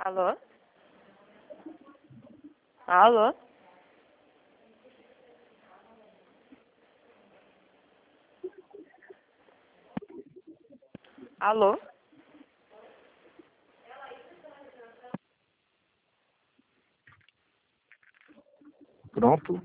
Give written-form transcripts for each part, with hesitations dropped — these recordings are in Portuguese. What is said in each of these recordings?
Alô? Alô? Alô? Pronto.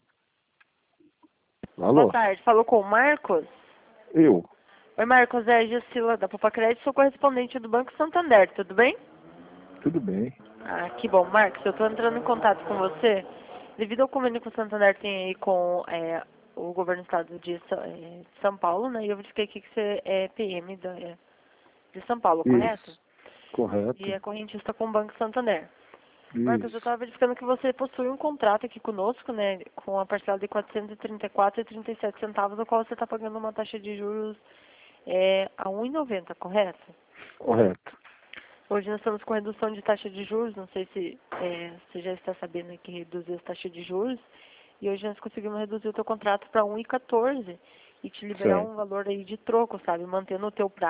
Boa Alô? tarde. Falou com o Marcos? Eu. Oi, Marcos. É a Juscila da Popa Crédito. Sou correspondente do Banco Santander. Tudo bem? Tudo bem. Ah, que bom. Marcos, eu estou entrando em contato com você devido ao convênio que o Santander tem aí com o governo do estado de São Paulo, né? E eu verifiquei aqui que você é PM de São Paulo, correto? Isso. E Correto. é correntista com o Banco Santander. Marcos, eu Isso. estava verificando que você possui um contrato aqui conosco, né, com a parcela de R$ 434,37, do qual você está pagando uma taxa de juros a 1,90, correto? Correto. Hoje nós estamos com redução de taxa de juros, não sei se você já está sabendo que reduziu a taxa de juros, e hoje nós conseguimos reduzir o teu contrato para 1,14 e te liberar Certo. um valor aí de troco, sabe, mantendo o teu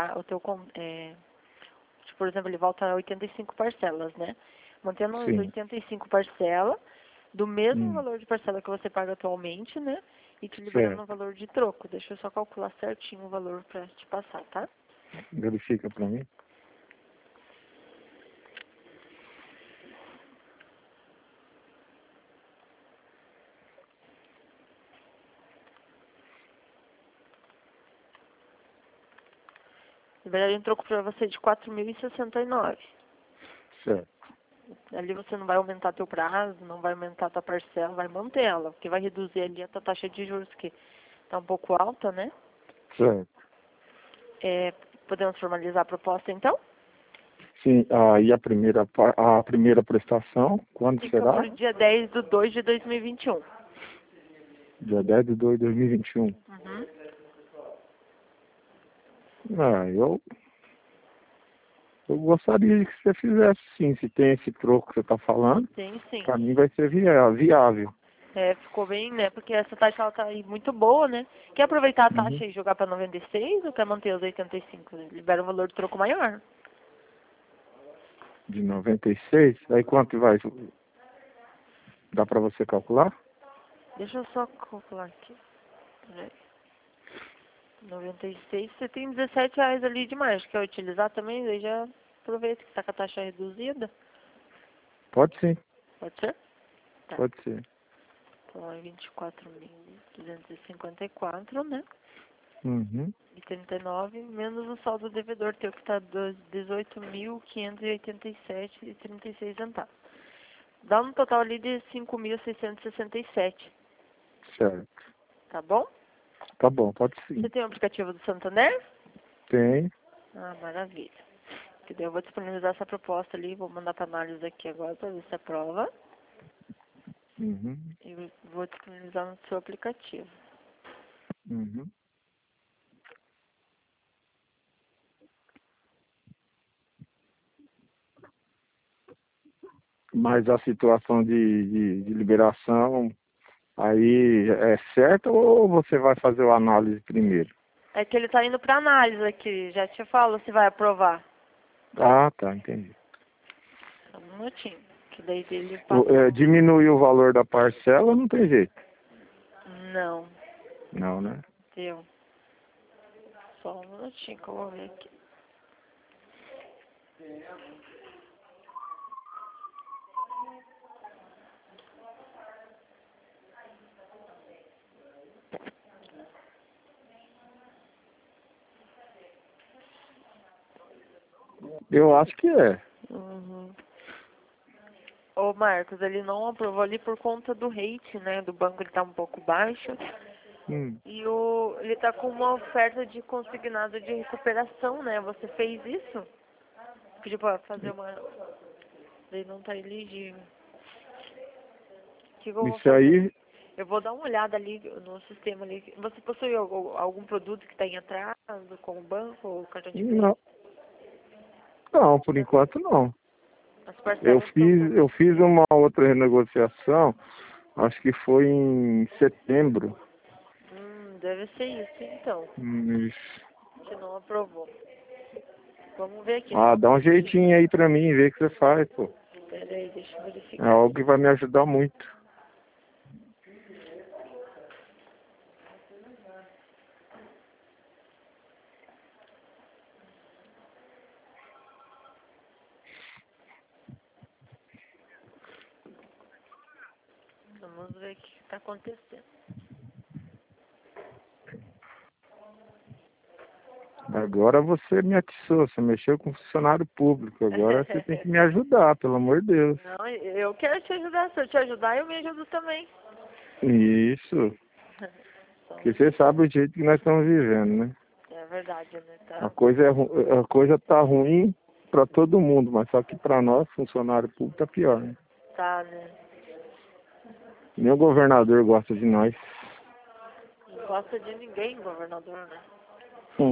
por exemplo, ele volta a 85 parcelas, né? Mantendo as Sim. 85 parcelas, do mesmo Hum. valor de parcela que você paga atualmente, né? E te liberando um Certo. valor de troco. Deixa eu só calcular certinho o valor pra te passar, tá? Verifica pra mim. Liberaria um troco pra você de 4.069. Certo. Ali você não vai aumentar teu prazo, não vai aumentar tua parcela, vai manter ela, porque vai reduzir ali a tua taxa de juros, que tá um pouco alta, né? Certo. Podemos formalizar a proposta, então? Sim. E a primeira prestação, quando Fica será? pro dia 10/2 de 2021. Dia 10/2/2021. Uhum. Eu gostaria que você fizesse sim, se tem esse troco que você está falando. Sim, sim. Pra mim vai ser viável. Ficou bem, né? Porque essa taxa ela tá aí muito boa, né? Quer aproveitar a Uhum. taxa e jogar para 96 ou quer manter os 85? Libera um valor de troco maior. De 96. Aí quanto vai? Dá pra você calcular? Deixa eu só calcular aqui. Peraí. 96, você tem R$ 17 ali de mais. Quer utilizar também? Daí já aproveita que tá com a taxa reduzida. Pode sim. Pode ser? Tá. Pode ser. Então é 24.254, né? Uhum. E 39 menos o saldo devedor teu que tá 18.587,36 centavos. Dá um total ali de 5.667, Certo. tá bom? Tá bom, pode Você sim. tem o aplicativo do Santander? Tem. Ah, maravilha. Que daí eu vou disponibilizar essa proposta ali, vou mandar para análise aqui agora para ver se aprova. Uhum. E vou disponibilizar no seu aplicativo. Uhum. Mas a situação de liberação aí é certa ou você vai fazer a análise primeiro? É que ele tá indo para análise aqui, já te falo se vai aprovar. Ah, tá, entendi. Só um minutinho, que daí ele passa. Diminuir o valor da parcela não tem jeito. Não, Não, né? deu. Só um minutinho que eu vou ver aqui. Eu acho que é. Uhum. Ô Marcos, ele não aprovou ali por conta do rate, né? Do banco ele tá um pouco baixo. Hum. E ele tá com uma oferta de consignado de recuperação, né? Você fez isso? Pediu pra fazer uma. Ele não tá elegível. O que eu vou Isso fazer? aí, Eu vou dar uma olhada ali no sistema ali. Você possui algum produto que está em atraso com o banco ou cartão de crédito? não, não, por enquanto não. As parcelas estão todas. Eu fiz uma outra renegociação, acho que foi em setembro. Deve ser isso então, Isso. que não aprovou. Vamos ver aqui. Ah, dá um jeitinho aí pra mim, vê o que você faz, pô. Pera aí, deixa eu É verificar. algo que vai me ajudar muito. Vamos ver o que está acontecendo. Agora você me atiçou, você mexeu com funcionário público. Agora você tem que me ajudar, pelo amor de Deus. Não, eu quero te ajudar. Se eu te ajudar, eu me ajudo também. Isso. Porque você sabe o jeito que nós estamos vivendo, né? É verdade, né? A Tá, coisa tá ruim para todo mundo, mas só que para nós, funcionário público, tá pior, né? tá, né? Nem o governador gosta de nós. Não gosta de ninguém, governador, né? Hum.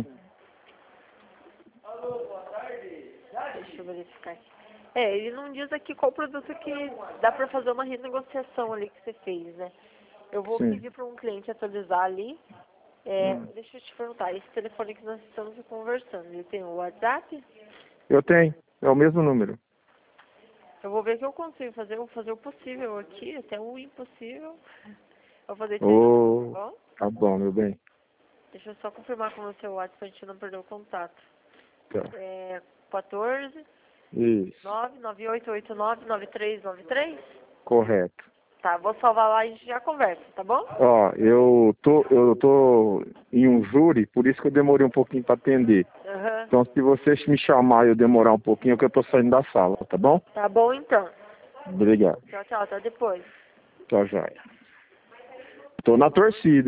Deixa eu verificar aqui. É, ele não diz aqui qual produto que dá pra fazer uma renegociação ali que você fez, né? Eu vou Sim. pedir para um cliente atualizar ali. Deixa eu te perguntar, esse telefone que nós estamos conversando, ele tem o WhatsApp? Eu tenho, é o mesmo número. Eu vou ver o que eu consigo fazer, eu vou fazer o possível aqui, até o impossível. Eu vou fazer te ajudar, tá bom? Tá bom, meu bem. Deixa eu só confirmar com o seu WhatsApp pra gente não perder o contato. Tá. 14 Isso, 998899393? correto. Tá, vou salvar lá e a gente já conversa, tá bom? Ó, eu tô em um júri, por isso que eu demorei um pouquinho para atender. Aham. Então, se você me chamar e eu demorar um pouquinho, é que eu tô saindo da sala, tá bom? Tá bom então. Obrigado. Tchau, tchau, até depois. Tchau, joia. Tô na torcida.